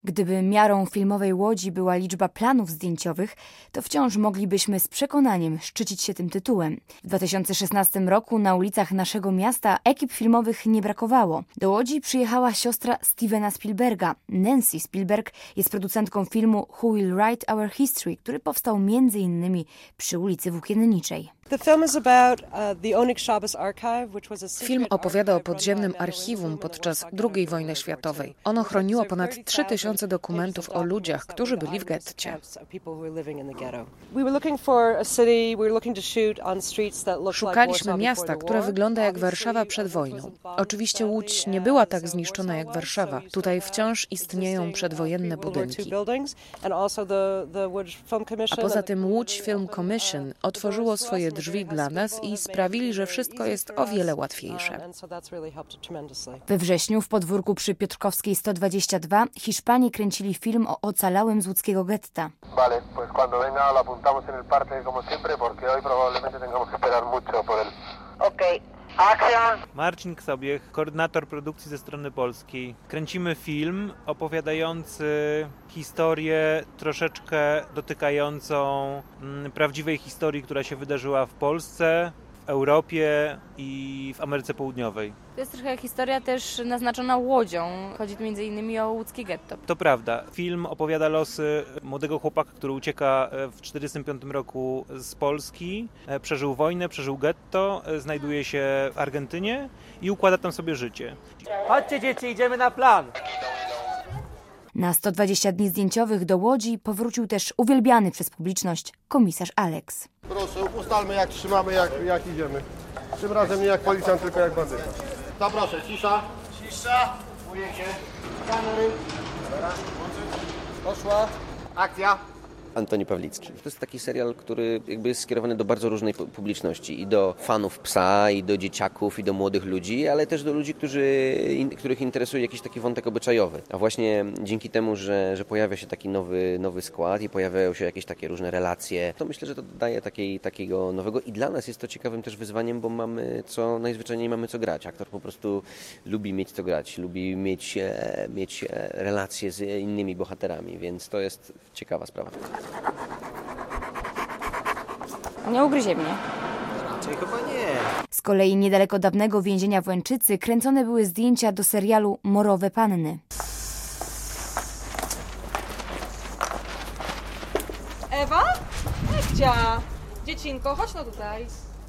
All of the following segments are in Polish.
Gdyby miarą filmowej Łodzi była liczba planów zdjęciowych, to wciąż moglibyśmy z przekonaniem szczycić się tym tytułem. W 2016 roku na ulicach naszego miasta ekip filmowych nie brakowało. Do Łodzi przyjechała siostra Stevena Spielberga. Nancy Spielberg jest producentką filmu Who Will Write Our History, który powstał m.in. przy ulicy Włókienniczej. Film opowiada o podziemnym archiwum podczas II wojny światowej. Ono chroniło ponad 3000 dokumentów o ludziach, którzy byli w getcie. Szukaliśmy miasta, które wygląda jak Warszawa przed wojną. Oczywiście Łódź nie była tak zniszczona jak Warszawa. Tutaj wciąż istnieją przedwojenne budynki. A poza tym Łódź Film Commission otworzyło swoje drzwi dla nas i sprawili, że wszystko jest o wiele łatwiejsze. We wrześniu w podwórku przy Piotrkowskiej 122 Hiszpanie kręcili film o ocalałym z łódzkiego getta. Marcin Ksobiech, koordynator produkcji ze strony polskiej. Kręcimy film opowiadający historię troszeczkę dotykającą prawdziwej historii, która się wydarzyła w Polsce, w Europie i w Ameryce Południowej. To jest trochę historia też naznaczona Łodzią. Chodzi tu m.in. o łódzkie getto. To prawda. Film opowiada losy młodego chłopaka, który ucieka w 1945 roku z Polski. Przeżył wojnę, przeżył getto, znajduje się w Argentynie i układa tam sobie życie. Chodźcie dzieci, idziemy na plan! Na 120 dni zdjęciowych do Łodzi powrócił też uwielbiany przez publiczność komisarz Alex. Proszę, ustalmy jak trzymamy, jak idziemy. Tym razem nie jak policjant, tylko jak bandyta. To proszę, cisza. Cisza. Ujęcie. Kamery. Poszła. Akcja. Antoni Pawlicki. To jest taki serial, który jakby jest skierowany do bardzo różnej publiczności. I do fanów psa, i do dzieciaków, i do młodych ludzi, ale też do ludzi, których interesuje jakiś taki wątek obyczajowy. A właśnie dzięki temu, że pojawia się taki nowy skład i pojawiają się jakieś takie różne relacje, to myślę, że to daje takiego nowego. I dla nas jest to ciekawym też wyzwaniem, bo najzwyczajniej mamy co grać. Aktor po prostu lubi mieć co grać, lubi mieć relacje z innymi bohaterami, więc to jest ciekawa sprawa. Nie ugryzie mnie. Raczej chyba nie. Z kolei niedaleko dawnego więzienia w Łęczycy kręcone były zdjęcia do serialu Morowe Panny. Ewa? Ewcia! Dziecinko, chodź no tutaj.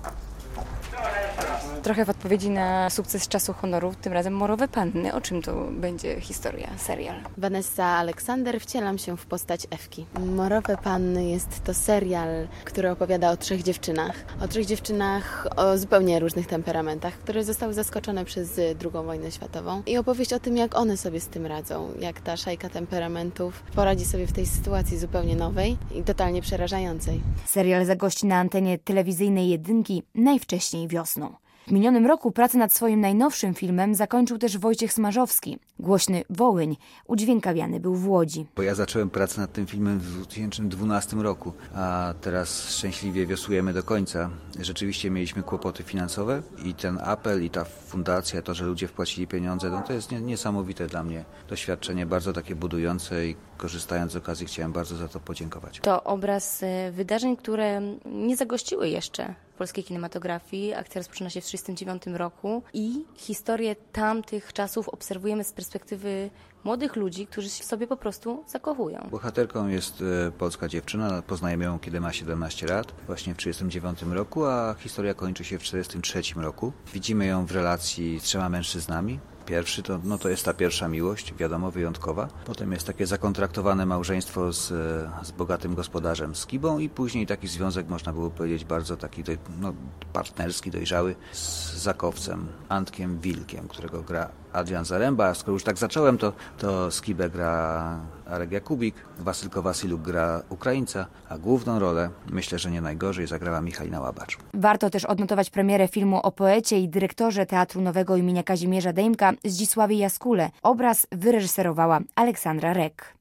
Trochę w odpowiedzi na sukces Czasu Honoru, tym razem Morowe Panny. O czym to będzie historia, serial? Vanessa Aleksander, wcielam się w postać Ewki. Morowe Panny jest to serial, który opowiada o 3 dziewczynach. O 3 dziewczynach o zupełnie różnych temperamentach, które zostały zaskoczone przez II wojnę światową. I opowieść o tym, jak one sobie z tym radzą. Jak ta szajka temperamentów poradzi sobie w tej sytuacji zupełnie nowej i totalnie przerażającej. Serial zagości na antenie telewizyjnej Jedynki najwcześniej wiosną. W minionym roku pracę nad swoim najnowszym filmem zakończył też Wojciech Smarzowski. Głośny Wołyń udźwiękawiany był w Łodzi. Bo ja zacząłem pracę nad tym filmem w 2012 roku, a teraz szczęśliwie wiosłujemy do końca. Rzeczywiście mieliśmy kłopoty finansowe i ten apel i ta fundacja, to, że ludzie wpłacili pieniądze, no to jest niesamowite dla mnie doświadczenie, bardzo takie budujące i korzystając z okazji chciałem bardzo za to podziękować. To obraz wydarzeń, które nie zagościły jeszcze w polskiej kinematografii. Akcja rozpoczyna się w 1939 roku i historię tamtych czasów obserwujemy z perspektywy młodych ludzi, którzy się w sobie po prostu zakochują. Bohaterką jest polska dziewczyna, poznajemy ją, kiedy ma 17 lat, właśnie w 1939 roku, a historia kończy się w 1943 roku. Widzimy ją w relacji z 3 mężczyznami. Pierwszy to jest ta pierwsza miłość, wiadomo, wyjątkowa. Potem jest takie zakontraktowane małżeństwo z bogatym gospodarzem Skibą i później taki związek, można było powiedzieć, bardzo taki partnerski, dojrzały z zakowcem Antkiem Wilkiem, którego gra Adrian Zaremba. A skoro już tak zacząłem, to Skibę gra Arek Jakubik, Wasylko Wasyluk gra Ukraińca, a główną rolę, myślę, że nie najgorzej, zagrała Michalina Łabacz. Warto też odnotować premierę filmu o poecie i dyrektorze Teatru Nowego imienia Kazimierza Dejmka Zdzisławie Jaskule. Obraz wyreżyserowała Aleksandra Rek.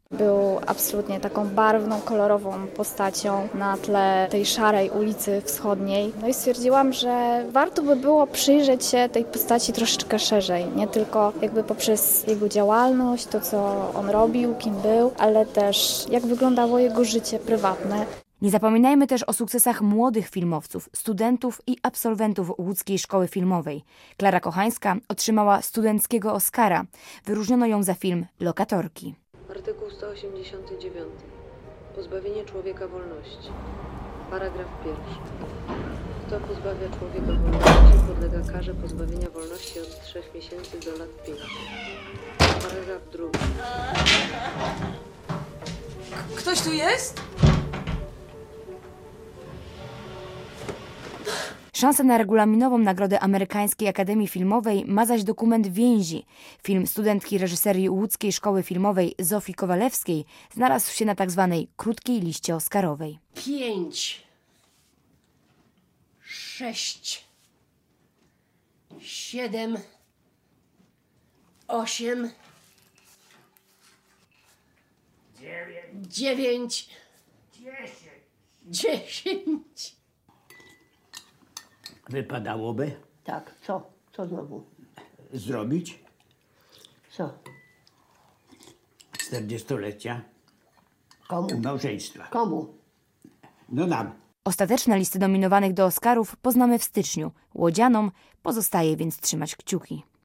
Był absolutnie taką barwną, kolorową postacią na tle tej szarej ulicy Wschodniej. No i stwierdziłam, że warto by było przyjrzeć się tej postaci troszeczkę szerzej. Nie tylko jakby poprzez jego działalność, to co on robił, kim był, ale też jak wyglądało jego życie prywatne. Nie zapominajmy też o sukcesach młodych filmowców, studentów i absolwentów Łódzkiej Szkoły Filmowej. Klara Kochańska otrzymała studenckiego Oscara. Wyróżniono ją za film Lokatorki. Artykuł 189. Pozbawienie człowieka wolności. Paragraf 1. Kto pozbawia człowieka wolności, podlega karze pozbawienia wolności od 3 miesięcy do lat 5. Paragraf 2. Ktoś tu jest? Szansę na regulaminową nagrodę Amerykańskiej Akademii Filmowej ma zaś dokument Więzi. Film studentki reżyserii Łódzkiej Szkoły Filmowej Zofii Kowalewskiej znalazł się na tzw. krótkiej liście oscarowej. 5, 6, 7, 8, 9, 10. Wypadałoby Tak, co? Co znowu? zrobić Co? 40-lecia Komu? małżeństwa. Komu? No nam. Ostateczne listy nominowanych do Oscarów poznamy w styczniu. Łodzianom pozostaje więc trzymać kciuki.